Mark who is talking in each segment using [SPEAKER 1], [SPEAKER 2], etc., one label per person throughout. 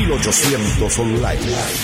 [SPEAKER 1] 1800 Online.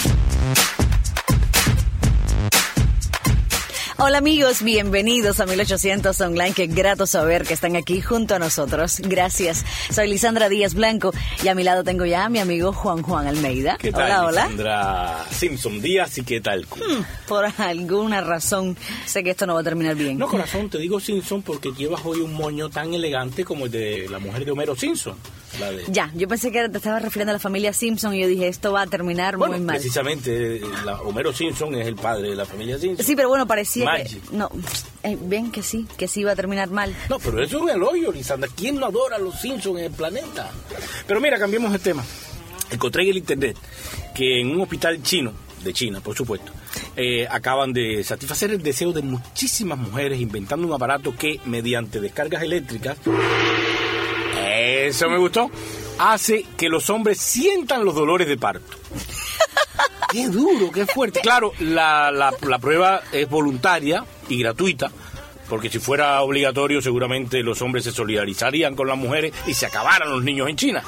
[SPEAKER 2] Hola amigos, bienvenidos a 1800 Online. Qué grato saber que están aquí junto a nosotros. Gracias. Soy Lisandra Díaz Blanco y a mi lado tengo ya a mi amigo Juan Almeida.
[SPEAKER 3] ¿Qué tal,
[SPEAKER 2] hola, hola.
[SPEAKER 3] Lisandra Simpson Díaz? ¿Y qué tal?
[SPEAKER 2] Por alguna razón sé que esto no va a terminar bien.
[SPEAKER 3] No, corazón, te digo Simpson porque llevas hoy un moño tan elegante como el de la mujer de Homero Simpson.
[SPEAKER 2] Ya, yo pensé que te estabas refiriendo a la familia Simpson y yo dije, esto va a terminar muy mal.
[SPEAKER 3] Precisamente, Homero Simpson es el padre de la familia Simpson.
[SPEAKER 2] Sí, pero bueno, parecía
[SPEAKER 3] Magic.
[SPEAKER 2] que... No, ven que sí iba a terminar mal.
[SPEAKER 3] No, pero eso es un elogio, Lisandra. ¿Quién no adora a los Simpsons en el planeta? Pero mira, cambiemos el tema. Encontré en el internet que en un hospital chino, de China, por supuesto, acaban de satisfacer el deseo de muchísimas mujeres inventando un aparato que, mediante descargas eléctricas, eso me gustó, hace que los hombres sientan los dolores de parto. Qué duro, qué fuerte. Claro, la prueba es voluntaria y gratuita, porque si fuera obligatorio seguramente los hombres se solidarizarían con las mujeres y se acabaran los niños en China.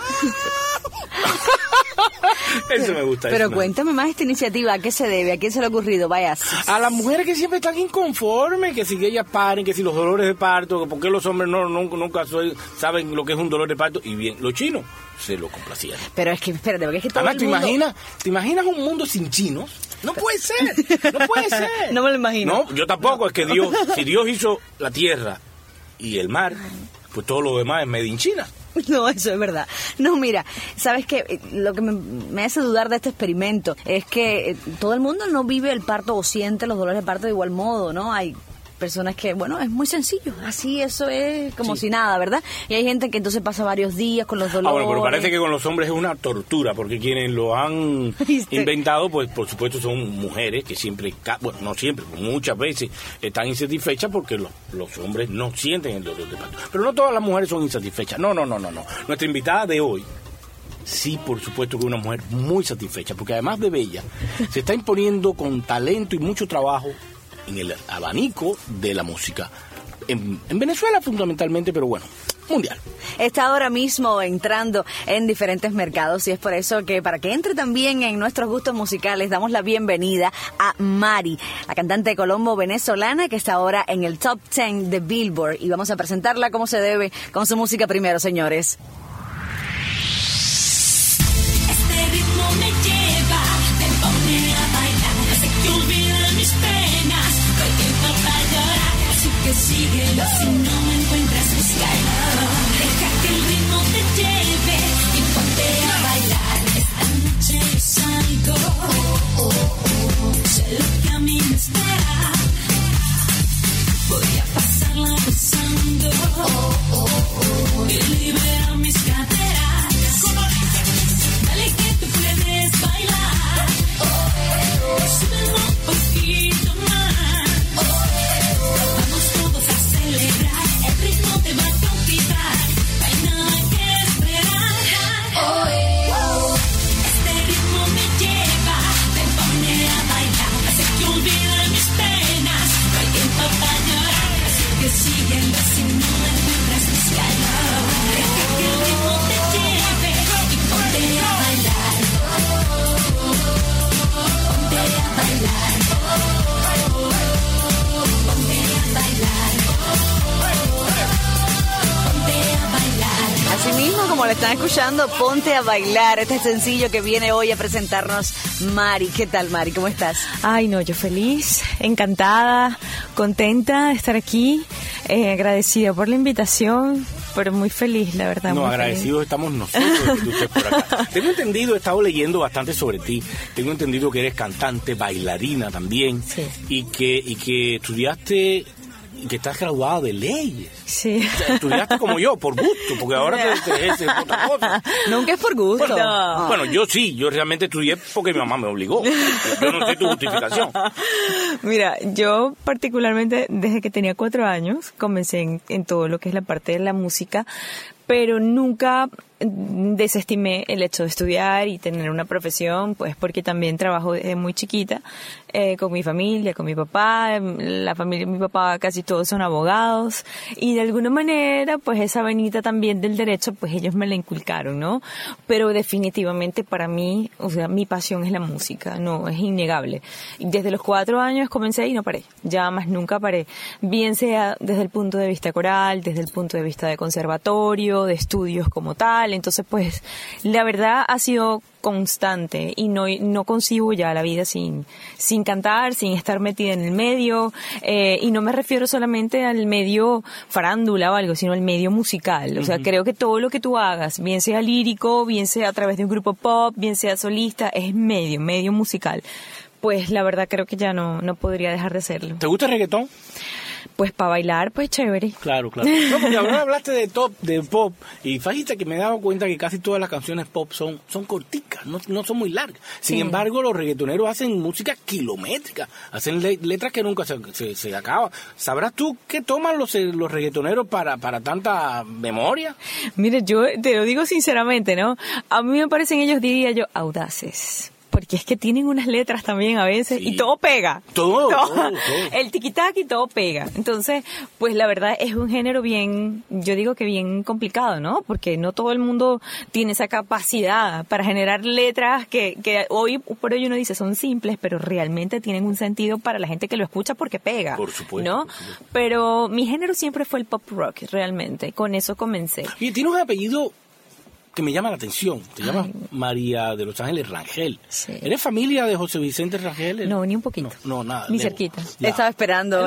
[SPEAKER 3] Eso me gusta.
[SPEAKER 2] Pero cuéntame más esta iniciativa, ¿a qué se debe? ¿A quién se le ha ocurrido? Vaya.
[SPEAKER 3] A las mujeres que siempre están inconformes, que si ellas paren, que si los dolores de parto, que por qué los hombres nunca saben lo que es un dolor de parto. Y bien, los chinos se lo complacían.
[SPEAKER 2] Pero es que, espérate, porque es que todo
[SPEAKER 3] además,
[SPEAKER 2] el mundo...
[SPEAKER 3] ¿te imaginas un mundo sin chinos? No puede ser.
[SPEAKER 2] No me lo imagino.
[SPEAKER 3] No, yo tampoco. Es que si Dios hizo la tierra y el mar, pues todo lo demás es made in China.
[SPEAKER 2] No, eso es verdad. No, mira, ¿sabes qué? Lo que me hace dudar de este experimento es que todo el mundo no vive el parto o siente los dolores de parto de igual modo, ¿no? Hay personas que, bueno, es muy sencillo, así eso es como si nada, ¿verdad? Y hay gente que entonces pasa varios días con los dolores.
[SPEAKER 3] Bueno, pero parece que con los hombres es una tortura, porque quienes lo han inventado, pues por supuesto son mujeres que siempre, bueno, no siempre, muchas veces están insatisfechas porque los hombres no sienten el dolor de parto. Pero no todas las mujeres son insatisfechas, no. Nuestra invitada de hoy, sí, por supuesto que es una mujer muy satisfecha, porque además de bella, se está imponiendo con talento y mucho trabajo en el abanico de la música. En Venezuela fundamentalmente, pero bueno, mundial.
[SPEAKER 2] Está ahora mismo entrando en diferentes mercados y es por eso que para que entre también en nuestros gustos musicales damos la bienvenida a Mari, la cantante de Colombo venezolana que está ahora en el Top 10 de Billboard y vamos a presentarla como se debe con su música primero, señores.
[SPEAKER 4] Este ritmo me lleva, me pone a bailar, hace que olvide mis penas, no hay tiempo para llorar, así que síguelo si no me encuentras buscando. Deja que el ritmo te lleve y ponte a bailar. Esta noche yo salgo, sé lo que a mí me espera, voy a pasarla gozando y libera mis caderas. Dale que tú puedes bailar, súbelo un poquito más, vamos todos a celebrar, el ritmo te va a conquistar, no hay nada que esperar. Este ritmo me lleva, me pone a bailar, hace que olvide mis penas, no hay tiempo para llorar, así que síguelo si no me encuentras buscando. Deja que el ritmo te lleve y ponte a bailar, ponte a bailar, ponte a bailar, ponte a bailar.
[SPEAKER 2] Así mismo, como lo están escuchando, ponte a bailar. Este sencillo que viene hoy a presentarnos Mari. ¿Qué tal, Mari? ¿Cómo estás?
[SPEAKER 5] Ay, no, yo feliz, encantada, contenta de estar aquí, agradecida por la invitación, pero muy feliz, la verdad.
[SPEAKER 3] No,
[SPEAKER 5] muy
[SPEAKER 3] agradecidos
[SPEAKER 5] feliz.
[SPEAKER 3] estamos nosotros de que tú estés por acá. Tengo entendido, he estado leyendo bastante sobre ti, tengo entendido que eres cantante, bailarina también,
[SPEAKER 5] Sí.
[SPEAKER 3] y que estudiaste, y que estás graduada de leyes.
[SPEAKER 5] Sí.
[SPEAKER 3] O sea, estudiaste como yo, por gusto, porque ahora te ejerces otra cosa.
[SPEAKER 2] Nunca es por gusto.
[SPEAKER 3] Bueno, yo sí, yo realmente estudié porque mi mamá me obligó. Yo no sé tu justificación.
[SPEAKER 5] Mira, yo particularmente desde que tenía 4 años comencé en todo lo que es la parte de la música, pero nunca desestimé el hecho de estudiar y tener una profesión, pues porque también trabajo desde muy chiquita con mi familia, con mi papá, la familia de mi papá casi todos son abogados, y de alguna manera pues esa venita también del derecho pues ellos me la inculcaron, ¿no? Pero definitivamente para mí, o sea, mi pasión es la música, no, es innegable. Desde los 4 años comencé y no paré, ya más nunca paré, bien sea desde el punto de vista coral, desde el punto de vista de conservatorio, de estudios como tal. Entonces pues la verdad ha sido constante y no concibo ya la vida sin cantar, sin estar metida en el medio, y no me refiero solamente al medio farándula o algo, sino al medio musical. O sea, creo que todo lo que tú hagas, bien sea lírico, bien sea a través de un grupo pop, bien sea solista, es medio musical. Pues la verdad creo que ya no podría dejar de hacerlo.
[SPEAKER 3] ¿Te gusta el reggaetón?
[SPEAKER 5] Pues para bailar, pues chévere.
[SPEAKER 3] Claro. No, porque ahora hablaste de pop, y fíjate que me he dado cuenta que casi todas las canciones pop son corticas, no son muy largas. Sin embargo, los reggaetoneros hacen música kilométrica, hacen letras que nunca se acaban. ¿Sabrás tú qué toman los reggaetoneros para tanta memoria?
[SPEAKER 5] Mire, yo te lo digo sinceramente, ¿no? A mí me parecen ellos, diría yo, audaces. Porque es que tienen unas letras también a veces, sí. Y todo pega. Todo. El tiquitac y todo pega. Entonces, pues la verdad es un género bien, yo digo que bien complicado, ¿no? Porque no todo el mundo tiene esa capacidad para generar letras que hoy por hoy uno dice son simples, pero realmente tienen un sentido para la gente que lo escucha porque pega.
[SPEAKER 3] Por supuesto.
[SPEAKER 5] ¿No?
[SPEAKER 3] Por supuesto. Pero
[SPEAKER 5] mi género siempre fue el pop rock, realmente. Con eso comencé.
[SPEAKER 3] Y tiene un apellido que me llama la atención. Te llamas María de los Ángeles Rangel. Sí. ¿Eres familia de José Vicente Rangel?
[SPEAKER 5] No, ni un poquito.
[SPEAKER 3] No, nada.
[SPEAKER 5] Ni cerquita.
[SPEAKER 2] Ya. Estaba esperando.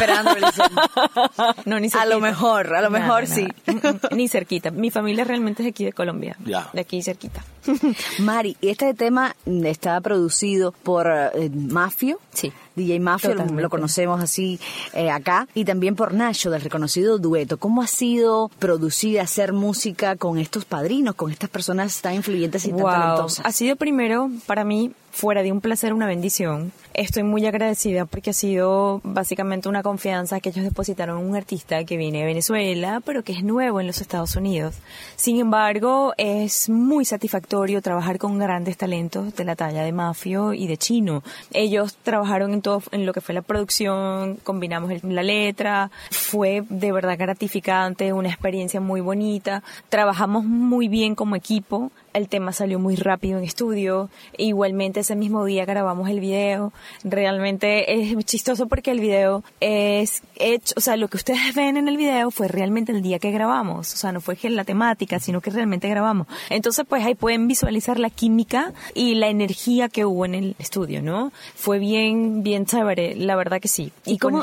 [SPEAKER 2] No, ni cerquita. A lo mejor sí.
[SPEAKER 5] Ni cerquita. Mi familia realmente es de aquí de Colombia.
[SPEAKER 3] Ya.
[SPEAKER 5] De aquí cerquita.
[SPEAKER 2] Mari, este tema está producido por Mafio.
[SPEAKER 5] Sí.
[SPEAKER 2] DJ Mafio, lo conocemos así acá, y también por Nacho, del reconocido Dueto. ¿Cómo ha sido producir, hacer música con estos padrinos, con estas personas tan influyentes y tan talentosas?
[SPEAKER 5] Ha sido primero, para mí, fuera de un placer, una bendición. Estoy muy agradecida porque ha sido básicamente una confianza que ellos depositaron en un artista que viene de Venezuela, pero que es nuevo en los Estados Unidos. Sin embargo, es muy satisfactorio trabajar con grandes talentos de la talla de Mafio y de Chino. Ellos trabajaron en lo que fue la producción, combinamos la letra, fue de verdad gratificante, una experiencia muy bonita. Trabajamos muy bien como equipo. El tema salió muy rápido en estudio. Igualmente ese mismo día grabamos el video. Realmente es chistoso porque el video es hecho, o sea, lo que ustedes ven en el video fue realmente el día que grabamos. O sea, no fue que la temática, sino que realmente grabamos. Entonces, pues ahí pueden visualizar la química y la energía que hubo en el estudio, ¿no? Fue bien chévere, la verdad que sí.
[SPEAKER 2] ¿Y cómo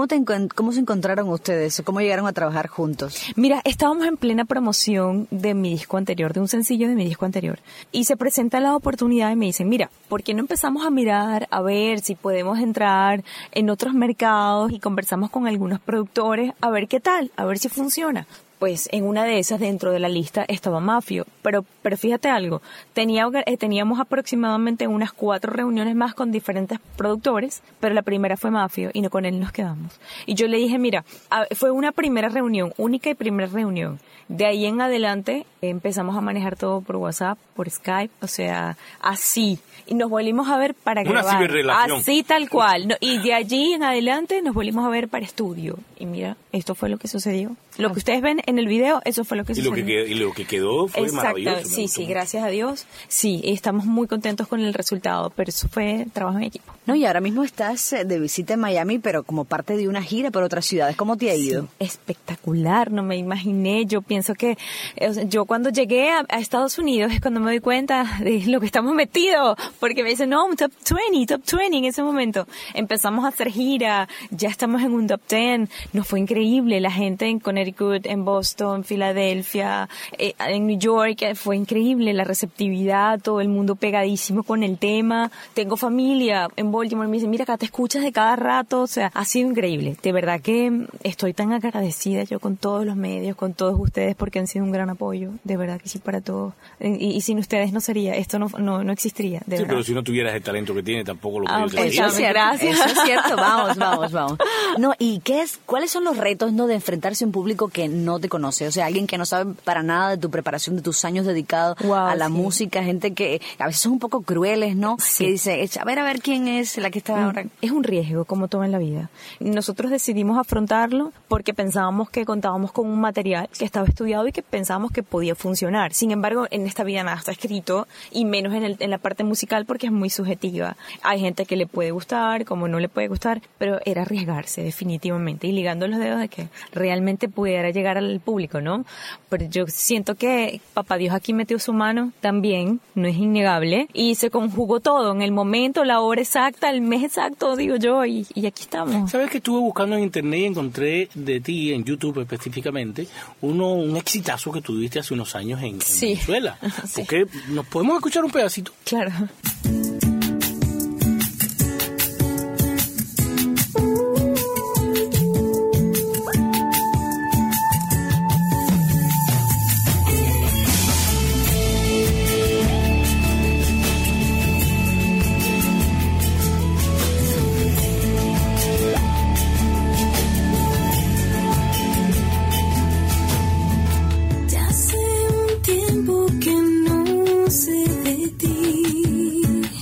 [SPEAKER 2] se encontraron ustedes? ¿Cómo llegaron a trabajar juntos?
[SPEAKER 5] Mira, estábamos en plena promoción de mi disco anterior, de un sencillo de mi disco anterior, y se presenta la oportunidad y me dicen, mira, ¿por qué no empezamos a mirar, a ver si podemos entrar en otros mercados y conversamos con algunos productores a ver qué tal, a ver si funciona? Pues en una de esas, dentro de la lista, estaba Mafio. Pero fíjate algo, teníamos aproximadamente unas 4 reuniones más con diferentes productores, pero la primera fue Mafio y no con él nos quedamos. Y yo le dije, mira, fue una primera reunión, única y primera reunión. De ahí en adelante empezamos a manejar todo por WhatsApp, por Skype, o sea, así. Y nos volvimos a ver para grabar.
[SPEAKER 3] Una ciberrelación.
[SPEAKER 5] Así tal cual. No, y de allí en adelante nos volvimos a ver para estudio. Y mira, esto fue lo que sucedió. Lo que ustedes ven en el video, eso fue lo que sucedió.
[SPEAKER 3] Y lo que quedó fue maravilloso.
[SPEAKER 5] Sí, gracias a Dios. Sí, estamos muy contentos con el resultado, pero eso fue trabajo en equipo.
[SPEAKER 2] No, y ahora mismo estás de visita en Miami, pero como parte de una gira por otras ciudades. ¿Cómo te ha ido?
[SPEAKER 5] Sí, espectacular, no me imaginé. Yo pienso que yo cuando llegué a Estados Unidos es cuando me doy cuenta de lo que estamos metidos, porque me dicen, no, un top 20 en ese momento. Empezamos a hacer gira, ya estamos en un top 10. Nos fue increíble, la gente en Connecticut, en Boston, Filadelfia, en New York, fue increíble la receptividad, todo el mundo pegadísimo con el tema. Tengo familia en Baltimore, me dicen, mira, acá te escuchas de cada rato, o sea, ha sido increíble. De verdad que estoy tan agradecida yo con todos los medios, con todos ustedes, porque han sido un gran apoyo. de verdad que sí, para todos. Y sin ustedes no sería, esto no existiría, de verdad.
[SPEAKER 3] Pero si no tuvieras el talento que tiene, tampoco lo
[SPEAKER 2] Eso
[SPEAKER 3] podrías
[SPEAKER 2] es cierto,
[SPEAKER 5] Gracias.
[SPEAKER 2] eso es cierto, vamos. No, ¿y cuáles son los retos, no, de enfrentarse a un público que no te conoce? O sea, alguien que no sabe para nada de tu preparación, de tus años dedicados a la música, gente que a veces son un poco crueles, ¿no?
[SPEAKER 5] Sí.
[SPEAKER 2] Que dice, a ver quién es la que está ahora.
[SPEAKER 5] Es un riesgo, como todo en la vida. Nosotros decidimos afrontarlo porque pensábamos que contábamos con un material que estaba estudiado y que pensábamos que podía funcionar. Sin embargo, en esta vida nada está escrito, y menos en la parte musical, porque es muy subjetiva. Hay gente que le puede gustar, como no le puede gustar, pero era arriesgarse definitivamente y ligando los dedos de que realmente pudiera llegar al público, ¿no? Pero yo siento que Papá Dios aquí metió su mano también, no es innegable, y se conjugó todo en el momento, la hora exacta, el mes exacto, digo yo, y aquí estamos.
[SPEAKER 3] ¿Sabes que estuve buscando en internet y encontré de ti, en YouTube específicamente, un exitazo que tuviste hace unos años en Venezuela?
[SPEAKER 5] Sí.
[SPEAKER 3] Porque nos podemos escuchar un pedacito.
[SPEAKER 5] Claro.
[SPEAKER 4] Ya hace un tiempo que no sé de ti.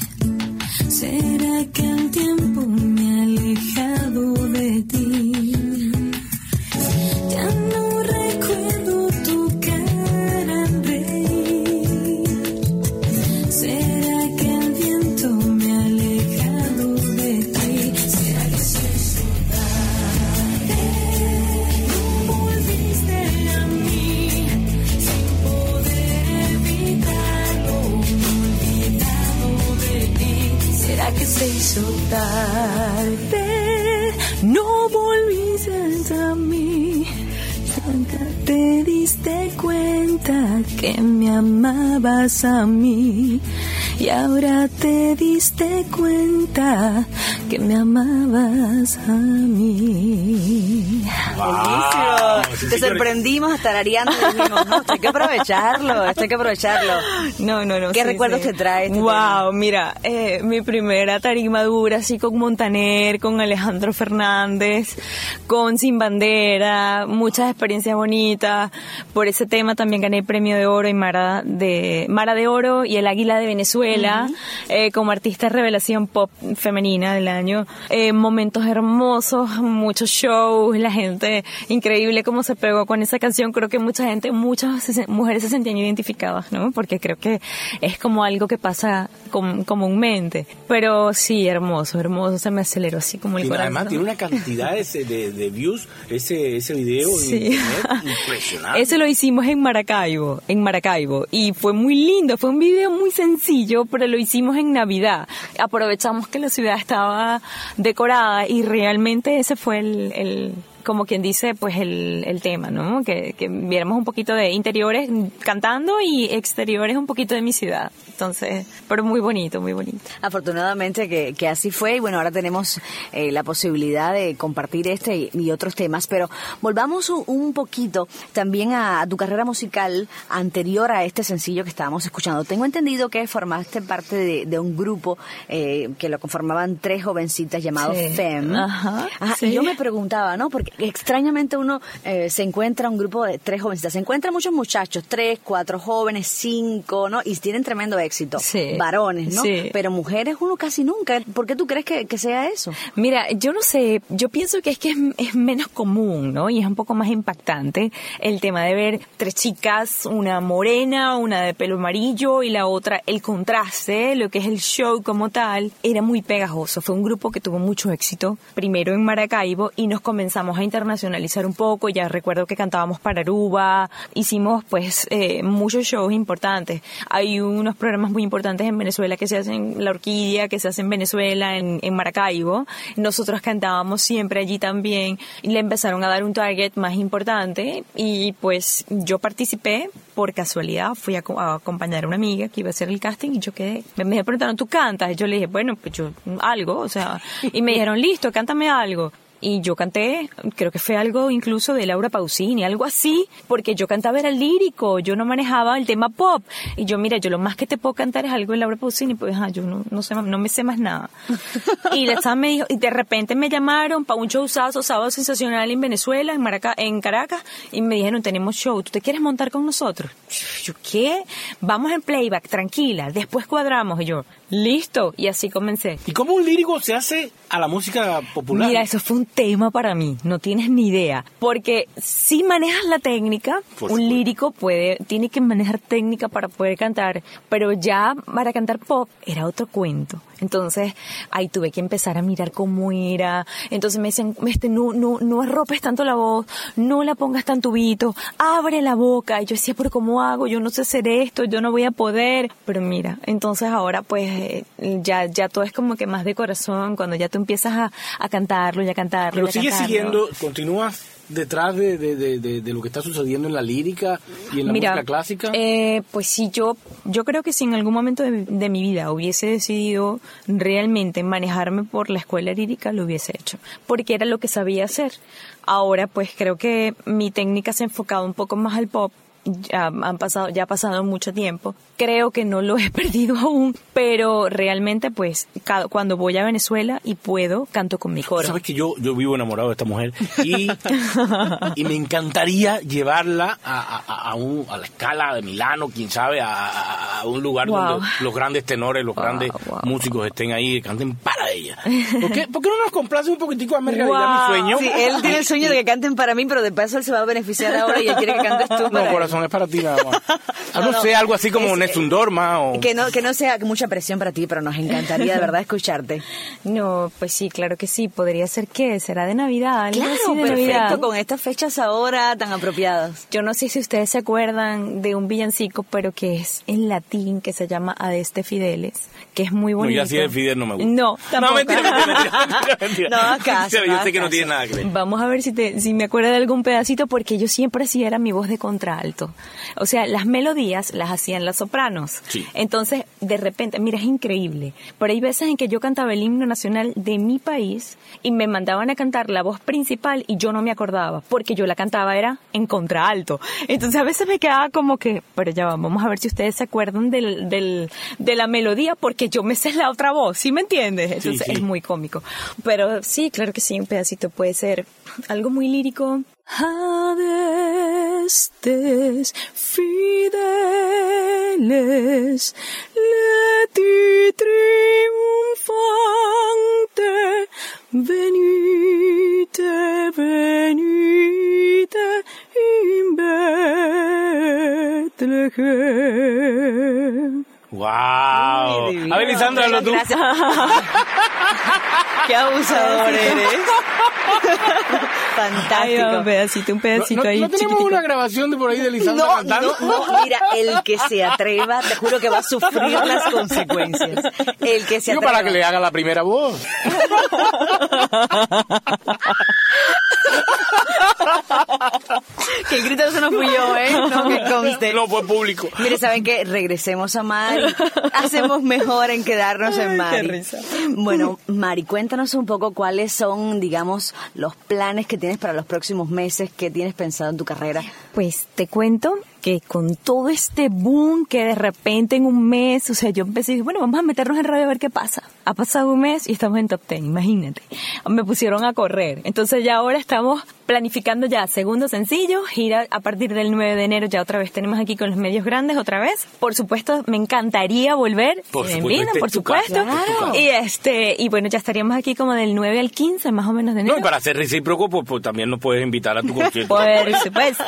[SPEAKER 4] ¿Será que el tiempo me ha alejado de ti? Ya no recuerdo tu cara al reír. ¿Será que el viento me ha alejado de ti? ¿Será que soy saudade? No volviste a mí sin poder evitarlo, olvidado de ti. ¿Será que se hizo tarde? No volviste a mí. Nunca te diste cuenta que me amabas a mí. Y ahora te diste cuenta que me amabas a mí.
[SPEAKER 2] Buenísimo. Te sorprendimos tarareando y dijimos, no, esto hay que aprovecharlo.
[SPEAKER 5] No.
[SPEAKER 2] ¿Qué recuerdos te trae este
[SPEAKER 5] Wow,
[SPEAKER 2] tema?
[SPEAKER 5] mira, mi primera tarima dura, así con Montaner, con Alejandro Fernández, con Sin Bandera, muchas experiencias bonitas. Por ese tema también gané el Premio de Oro y Mara de Oro y el Águila de Venezuela, como artista revelación pop femenina del año. Momentos hermosos, muchos shows, la gente increíble cómo se pegó con esa canción. Creo que muchas mujeres se sentían identificadas, ¿no? Porque creo que es como algo que pasa comúnmente. Pero sí, hermoso, se me aceleró así como el
[SPEAKER 3] Y
[SPEAKER 5] corazón.
[SPEAKER 3] además tiene una cantidad de views ese video
[SPEAKER 5] Sí.
[SPEAKER 3] en internet impresionante.
[SPEAKER 5] Ese lo hicimos en Maracaibo, y fue muy lindo, fue un video muy sencillo, pero lo hicimos en Navidad. Aprovechamos que la ciudad estaba decorada y realmente ese fue el como quien dice, pues el tema, ¿no? Que viéramos un poquito de interiores cantando y exteriores un poquito de mi ciudad. Entonces, pero muy bonito, muy bonito.
[SPEAKER 2] Afortunadamente que así fue, y bueno, ahora tenemos la posibilidad de compartir este y otros temas, pero volvamos un poquito también a tu carrera musical anterior a este sencillo que estábamos escuchando. Tengo entendido que formaste parte de un grupo que lo conformaban 3 jovencitas llamado
[SPEAKER 5] Sí.
[SPEAKER 2] FEM.
[SPEAKER 5] Ajá, sí.
[SPEAKER 2] Y yo me preguntaba, ¿no? Porque extrañamente uno se encuentra un grupo de 3 jovencitas, se encuentran muchos muchachos, 3, 4 jóvenes, 5, ¿no? Y tienen tremendo éxito.
[SPEAKER 5] Sí.
[SPEAKER 2] Varones, ¿no?
[SPEAKER 5] Sí.
[SPEAKER 2] Pero mujeres uno casi nunca. ¿Por qué tú crees que sea eso?
[SPEAKER 5] Mira, yo no sé, yo pienso que es menos común, ¿no? Y es un poco más impactante el tema de ver 3 chicas, una morena, una de pelo amarillo y la otra, el contraste, lo que es el show como tal, era muy pegajoso. Fue un grupo que tuvo mucho éxito, primero en Maracaibo, y nos comenzamos a internacionalizar un poco. Ya recuerdo que cantábamos para Aruba, hicimos pues muchos shows importantes. Hay unos programas muy importantes en Venezuela que se hacen, La Orquídea, que se hace en Venezuela, en Maracaibo. Nosotros cantábamos siempre allí también, y le empezaron a dar un target más importante, y pues yo participé por casualidad, fui a acompañar a una amiga que iba a hacer el casting y yo quedé, me preguntaron, ¿tú cantas? Y yo le dije, bueno, pues yo algo, o sea, y me dijeron, listo, cántame algo. y yo canté, creo que fue algo incluso de Laura Pausini, algo así, porque yo cantaba era lírico, yo no manejaba el tema pop, y yo, mira, yo lo más que te puedo cantar es algo de Laura Pausini, pues yo no sé, no me sé más nada. Y la chava me dijo, y de repente me llamaron para un showzazo, Sábado Sensacional en Venezuela, en Caracas, y me dijeron, tenemos show, ¿tú te quieres montar con nosotros? Yo, ¿qué? Vamos en playback, tranquila, después cuadramos, y yo, listo, y así comencé.
[SPEAKER 3] ¿Y cómo un lírico se hace a la música popular?
[SPEAKER 5] Mira, eso fue un tema para mí, no tienes ni idea, porque si manejas la técnica, un lírico tiene que manejar técnica para poder cantar, pero ya para cantar pop era otro cuento. Entonces, ahí tuve que empezar a mirar cómo era. Entonces me decían, no arropes tanto la voz, no la pongas tan tubito, abre la boca. Y yo decía, pero ¿cómo hago? Yo no sé hacer esto, yo no voy a poder. Pero mira, entonces ahora pues ya todo es como que más de corazón, cuando ya tú empiezas a cantarlo, ya cantarlo.
[SPEAKER 3] Pero sigues siguiendo, continúas detrás de lo que está sucediendo en la lírica y en la música clásica.
[SPEAKER 5] Pues sí, yo creo que si en algún momento de mi vida hubiese decidido realmente manejarme por la escuela lírica, lo hubiese hecho, porque era lo que sabía hacer. Ahora pues creo que mi técnica se ha enfocado un poco más al pop. Ya ha pasado mucho tiempo. Creo que no lo he perdido aún, pero realmente pues cuando voy a Venezuela y puedo, canto con mi coro.
[SPEAKER 3] Sabes que yo vivo enamorado de esta mujer y me encantaría llevarla a la Scala de Milano, quién sabe, a un lugar donde los grandes tenores, los grandes músicos estén ahí y canten para ella. ¿Por qué no nos complace un poquitico a realidad mi sueño?
[SPEAKER 2] Sí, él tiene el sueño de que canten para mí, pero de paso él se va a beneficiar ahora y él quiere que cantes tú.
[SPEAKER 3] No, corazón, es para ti nada más. No sé, algo así como Nessun Dorma o...
[SPEAKER 2] Que no sea mucha presión para ti, pero nos encantaría de verdad escucharte.
[SPEAKER 5] No, pues sí, claro que sí. Podría ser que será de Navidad, algo
[SPEAKER 2] claro,
[SPEAKER 5] así de
[SPEAKER 2] perfecto,
[SPEAKER 5] Navidad.
[SPEAKER 2] Con estas fechas ahora tan apropiadas.
[SPEAKER 5] Yo no sé si ustedes se acuerdan de un villancico, pero que es en latín, que se llama Adeste Fideles, que es muy bonito.
[SPEAKER 3] No, yo así de Fidel no me gusta.
[SPEAKER 5] No, tampoco.
[SPEAKER 3] No, mentira.
[SPEAKER 2] No hagas caso.
[SPEAKER 3] Yo sé que no tiene nada que ver.
[SPEAKER 5] Vamos a ver si me acuerdo de algún pedacito, porque yo siempre hacía era mi voz de contralto. O sea, las melodías las hacían las sopranos.
[SPEAKER 3] Sí.
[SPEAKER 5] Entonces, de repente, mira, es increíble. Pero hay veces en que yo cantaba el himno nacional de mi país y me mandaban a cantar la voz principal y yo no me acordaba, porque yo la cantaba era en contralto. Entonces, a veces me quedaba como que, pero ya vamos a ver si ustedes se acuerdan de la melodía, porque yo me sé la otra voz, ¿sí me entiendes? Entonces,
[SPEAKER 3] sí.
[SPEAKER 5] Es muy cómico. Pero sí, claro que sí, un pedacito puede ser algo muy lírico. Adestes fideles, leti triunfante, venite, venite in Betlehem.
[SPEAKER 3] ¡Wow! A ver, Lisandra, hazlo tú.
[SPEAKER 2] Gracias. ¡Qué abusador eres! Fantástico.
[SPEAKER 5] Ay, un pedacito ahí.
[SPEAKER 3] ¿No tenemos
[SPEAKER 5] chiquitico.
[SPEAKER 3] una grabación de por ahí de Lisandra cantando?
[SPEAKER 2] No, mira, el que se atreva, te juro que va a sufrir las consecuencias. El que se atreva.
[SPEAKER 3] Para que le haga la primera voz.
[SPEAKER 2] Que el grito eso no fui yo, no que conste.
[SPEAKER 3] No, fue público.
[SPEAKER 2] Mire, ¿saben qué? Regresemos a Mari. Hacemos mejor en quedarnos en Mari.
[SPEAKER 5] Qué risa.
[SPEAKER 2] Bueno, Mari, cuéntanos un poco cuáles son, digamos, los planes que tienes para los próximos meses, qué tienes pensado en tu carrera.
[SPEAKER 5] Pues te cuento que con todo este boom que de repente en un mes, o sea, yo empecé y dije, bueno, vamos a meternos en radio a ver qué pasa. Ha pasado un mes y estamos en Top 10, imagínate. Me pusieron a correr. Entonces ya ahora estamos planificando ya segundo sencillo, gira a partir del 9 de enero, ya otra vez tenemos aquí con los medios grandes otra vez. Por supuesto, me encantaría volver.
[SPEAKER 3] Por
[SPEAKER 5] me
[SPEAKER 3] supuesto,
[SPEAKER 5] invitan, por supuesto.
[SPEAKER 2] Claro.
[SPEAKER 5] Y bueno, ya estaríamos aquí como del 9 al 15, más o menos de enero.
[SPEAKER 3] No, y para ser recíproco, pues también nos puedes invitar a tu concierto.
[SPEAKER 5] Por supuesto.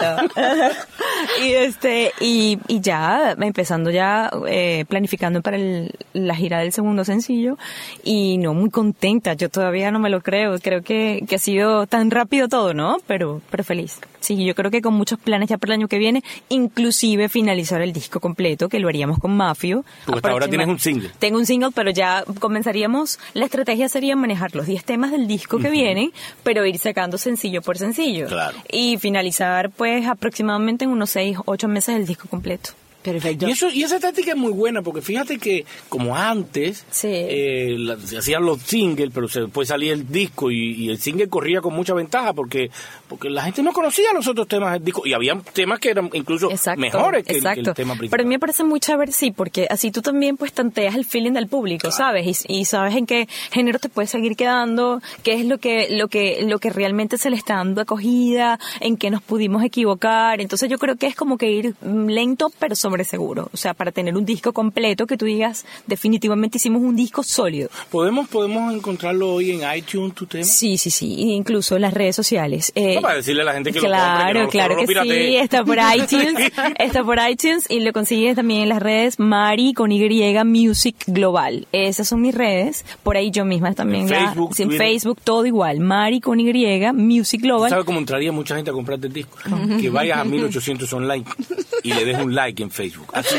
[SPEAKER 5] y ya empezando ya planificando para la gira del segundo sencillo, y no, muy contenta. Yo todavía no me lo creo que ha sido tan rápido todo, ¿no? Pero feliz. Sí, yo creo que con muchos planes ya para el año que viene, inclusive finalizar el disco completo, que lo haríamos con Mafio.
[SPEAKER 3] Porque hasta ahora tienes un single.
[SPEAKER 5] Tengo un single, pero ya comenzaríamos, la estrategia sería manejar los 10 temas del disco que vienen, pero ir sacando sencillo por sencillo.
[SPEAKER 3] Claro.
[SPEAKER 5] Y finalizar pues aproximadamente en unos 6, 8 meses el disco completo.
[SPEAKER 2] Perfecto.
[SPEAKER 3] Y esa táctica es muy buena, porque fíjate que como antes se hacían los singles, pero después salía el disco y el single corría con mucha ventaja porque la gente no conocía los otros temas del disco y había temas que eran incluso mejores que el tema principal.
[SPEAKER 5] Pero a mí me parece muy chévere, sí, porque así tú también pues tanteas el feeling del público, ¿sabes? Y sabes en qué género te puedes seguir quedando, qué es lo que realmente se le está dando acogida, en qué nos pudimos equivocar. Entonces yo creo que es como que ir lento pero sobre seguro, o sea, para tener un disco completo que tú digas definitivamente hicimos un disco sólido.
[SPEAKER 3] ¿Podemos encontrarlo hoy en iTunes, tu tema?
[SPEAKER 5] Sí, incluso en las redes sociales.
[SPEAKER 3] Para decirle a la gente que
[SPEAKER 5] claro,
[SPEAKER 3] lo compre, que
[SPEAKER 5] sí, está por iTunes y lo consigues también en las redes Mari con Y Music Global. Esas son mis redes, por ahí yo misma también. En Facebook todo igual, Mari con Y Music Global.
[SPEAKER 3] ¿Sabes cómo entraría mucha gente a comprarte el disco? Que vayas a 1800 online y le des un like en Facebook. Así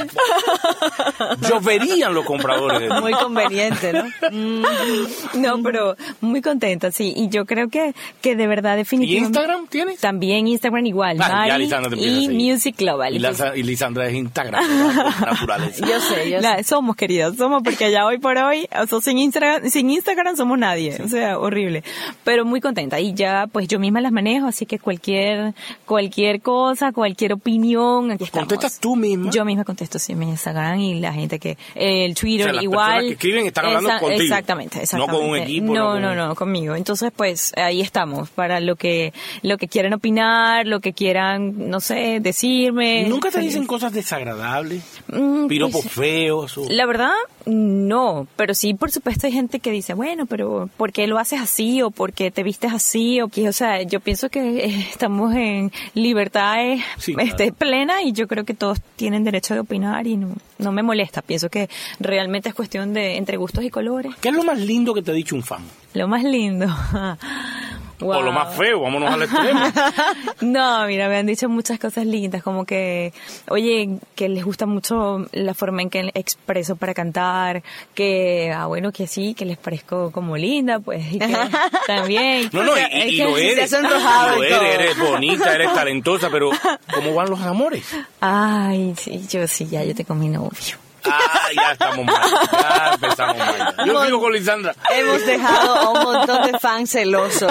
[SPEAKER 3] lloverían los compradores.
[SPEAKER 2] Muy conveniente, ¿no?
[SPEAKER 5] No, pero muy contenta, sí. Y yo creo que de verdad definitivamente.
[SPEAKER 3] ¿Y Instagram tienes?
[SPEAKER 5] También Instagram igual. Mari y Music Global.
[SPEAKER 3] Y Lisandra es Instagram. Naturaleza.
[SPEAKER 2] Yo sé.
[SPEAKER 5] Somos, queridos, porque ya hoy por hoy, o sea, sin Instagram somos nadie. Sí. O sea, horrible. Pero muy contenta. Y ya, pues yo misma las manejo, así que cualquier cosa, cualquier opinión, aquí estamos.
[SPEAKER 3] ¿Contestas tú misma?
[SPEAKER 5] Yo misma contesto, sí, en Instagram y la gente que... El Twitter,
[SPEAKER 3] o sea, las
[SPEAKER 5] igual.
[SPEAKER 3] personas que escriben están hablando contigo.
[SPEAKER 5] Exactamente.
[SPEAKER 3] No con un equipo.
[SPEAKER 5] No, conmigo. Entonces, pues, ahí estamos, para lo que quieran opinar, lo que quieran, no sé, decirme.
[SPEAKER 3] ¿Nunca te dicen cosas desagradables? ¿Piropos
[SPEAKER 5] pues,
[SPEAKER 3] feos?
[SPEAKER 5] La verdad, no. Pero sí, por supuesto, hay gente que dice, bueno, pero ¿por qué lo haces así? ¿O por qué te vistes así? O sea, yo pienso que estamos en libertad plena y yo creo que todos tienen derecho de opinar y no me molesta. Pienso que realmente es cuestión de entre gustos y colores.
[SPEAKER 3] ¿Qué es lo más lindo que te ha dicho un fan?
[SPEAKER 5] Lo más lindo. Wow.
[SPEAKER 3] O lo más feo, vámonos al extremo.
[SPEAKER 5] No, mira, me han dicho muchas cosas lindas, como que, oye, que les gusta mucho la forma en que expreso para cantar, que, bueno, que sí, que les parezco como linda, pues, y que también.
[SPEAKER 3] No, y lo eres. Eres bonita, eres talentosa, pero ¿cómo van los amores?
[SPEAKER 5] Ay, sí, yo tengo mi novio.
[SPEAKER 3] Ya estamos mal. Ya empezamos mal. Yo sigo con Lisandra.
[SPEAKER 2] Hemos dejado a un montón de fans celosos.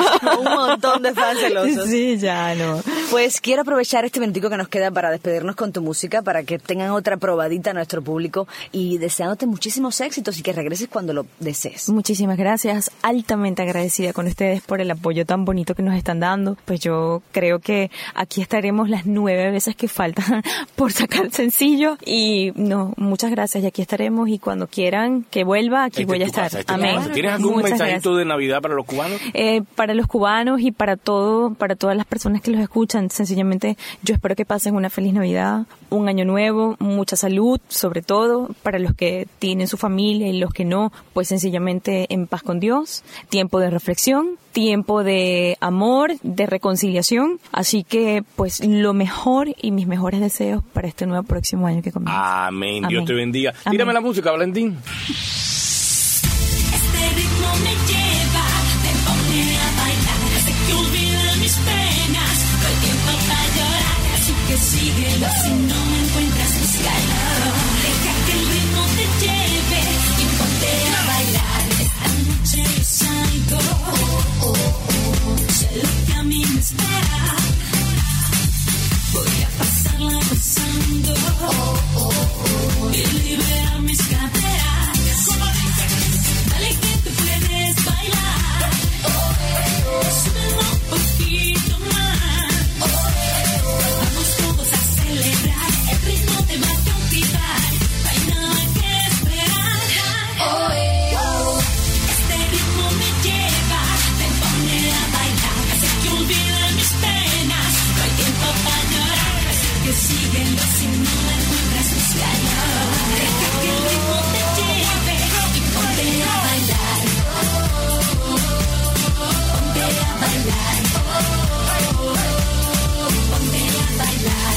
[SPEAKER 5] Sí, ya no.
[SPEAKER 2] Pues quiero aprovechar este minutico que nos queda para despedirnos con tu música, para que tengan otra probadita a nuestro público y deseándote muchísimos éxitos y que regreses cuando lo desees.
[SPEAKER 5] Muchísimas gracias. Altamente agradecida con ustedes por el apoyo tan bonito que nos están dando. Pues yo creo que aquí estaremos las 9 veces que faltan por sacar el sencillo y muchas gracias. Y aquí estaremos y cuando quieran que vuelva, aquí voy a estar. Amén.
[SPEAKER 3] ¿Tienes algún mensajito de Navidad para los cubanos?
[SPEAKER 5] Para los cubanos y para todas las personas que los escuchan, sencillamente yo espero que pasen una feliz Navidad, un año nuevo, mucha salud, sobre todo para los que tienen su familia y los que no, pues sencillamente en paz con Dios, tiempo de reflexión, tiempo de amor, de reconciliación, así que pues lo mejor y mis mejores deseos para este nuevo próximo año que comienza.
[SPEAKER 3] Amén. Dios te bendiga. Tírame la música, Valentín.
[SPEAKER 4] Este ritmo me lleva, me pone a bailar, hace que olvide mis penas, no hay tiempo para llorar, así que síguelo si no me encuentras buscando. Deja que el ritmo te lleve y ponte a bailar. Esta noche yo salgo, sé lo que a mí me espera, voy a pasarla gozando y liberar mis caderas. Dale que tú puedes bailar, súbelo un poquito más, vamos todos a celebrar, el ritmo te va a cautivar, no hay nada que esperar. Este ritmo me lleva, me pone a bailar, hace que olvide mis penas, no hay tiempo para llorar, así que síguelo si no me encuentras buscando. Deja que el ritmo te lleve y ponte a bailar, ponte a bailar, ponte a bailar,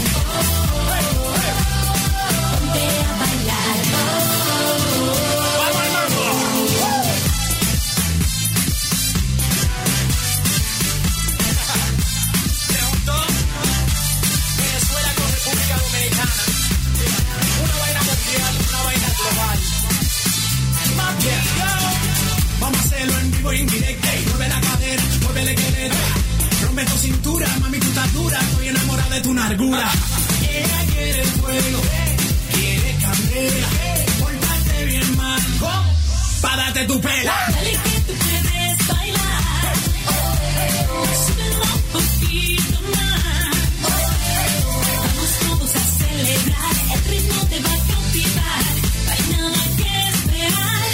[SPEAKER 4] ponte a bailar.
[SPEAKER 1] Venezuela con República Dominicana. amargura. Ella quiere el fuego, quiere candela, pórtate bien mal, pa' darte tu pela.
[SPEAKER 4] Dale que tú puedes bailar, súbelo un poquito más. Vamos todos a celebrar, el ritmo te va a cautivar, no hay nada que esperar.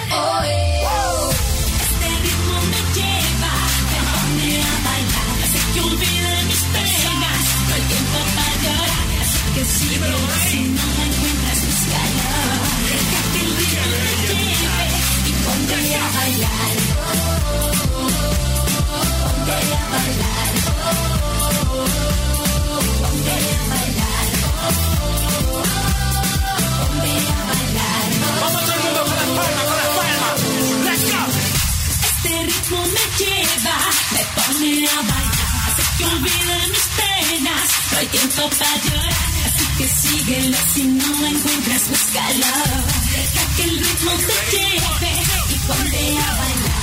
[SPEAKER 4] Este ritmo me lleva, me pone a bailar, hace que olvide mis penas, no hay tiempo para llorar, así que síguelo, si no la encuentras, búscala. Deja que el ritmo me lleve y ponte a bailar, ponte a bailar, ponte a bailar, ponte a bailar.
[SPEAKER 1] Vamos todo el mundo con las palmas, let's go.
[SPEAKER 4] Este ritmo me lleva, me pone a bailar, hace que olvide mis penas, no hay tiempo para llorar, así que síguelo, si no la encuentras, búscala. Deja que el ritmo te lleve y ponte a bailar.